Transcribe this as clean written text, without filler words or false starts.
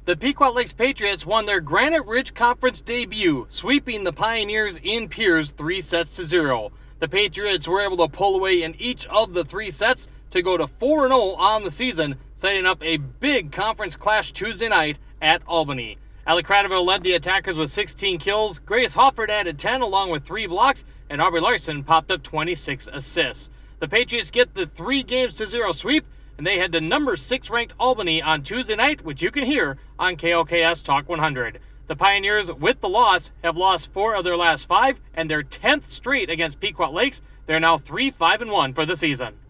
The Pequot Lakes Patriots won their Granite Ridge Conference debut, sweeping the Pioneers in Pierz 3-0. The Patriots were able to pull away in each of the 3 sets to go to 4-0 on the season, setting up a big conference clash Tuesday night at Albany. Alec Cradaville led the attackers with 16 kills, Grace Hofford added 10 along with 3 blocks, and Aubrey Larson popped up 26 assists. The Patriots get the 3-0 sweep, and they head to number 6 ranked Albany on Tuesday night, which you can hear on KLKS Talk 100. The Pioneers, with the loss, have lost 4 of their last 5, and their 10th straight against Pequot Lakes. They're now 3-5-1 for the season.